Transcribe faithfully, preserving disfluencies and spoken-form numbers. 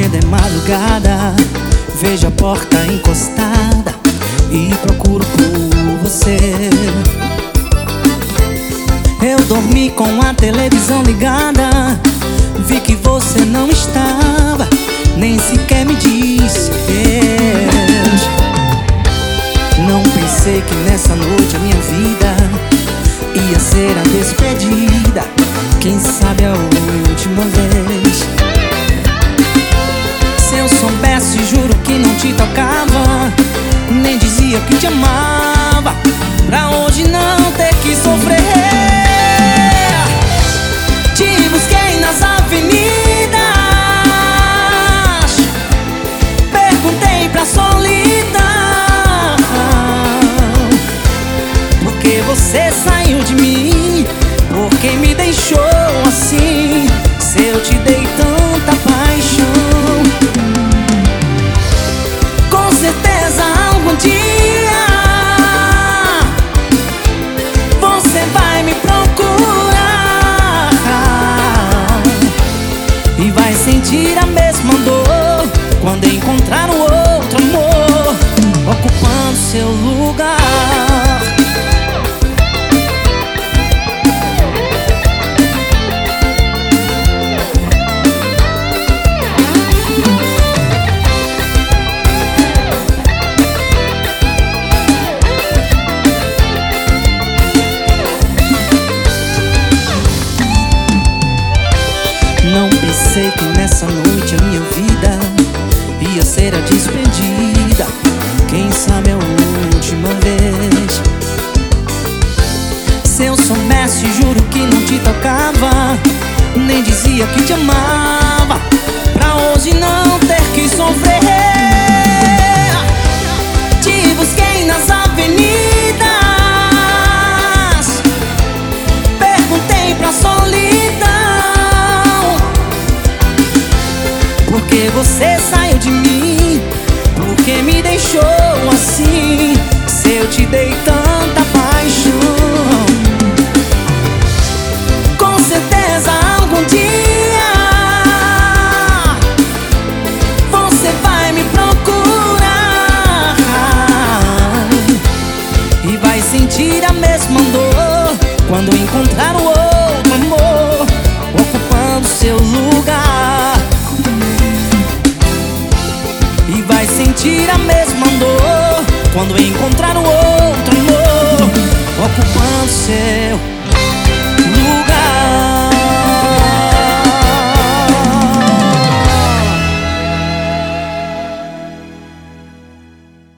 Quando é madrugada, vejo a porta encostada e procuro por você. Eu dormi com a televisão ligada, vi que você não estava, nem sequer me disse adeus. Não pensei que nessa noite a minha vida ia ser a despedida, quem sabe a última vez. Se eu soubesse, juro que não te tocava, nem dizia que te amava, pra hoje não ter que sofrer. Te busquei nas avenidas, perguntei pra solidão, porque você saiu de mim, porque me deixou assim. Se eu te dei tanta paixão, com certeza algum dia você vai me procurar e vai sentir a mesma dor quando encontrar um outro amor ocupando seu lugar. Não pensei que nessa noite a minha vida ia ser a despedida, quem sabe a última vez. Se eu soubesse, juro que não te tocava, nem dizia que te amava, pra hoje não ter que sofrer. Te busquei nas avenidas, perguntei pra solidão, porque você saiu de mim, porque me deixou assim. Se eu te dei tanta paixão, com certeza algum dia você vai me procurar e vai sentir a mesma dor quando encontrar o outro amor ocupando seu lugar. E vai sentir a mesma dor quando encontrar o outro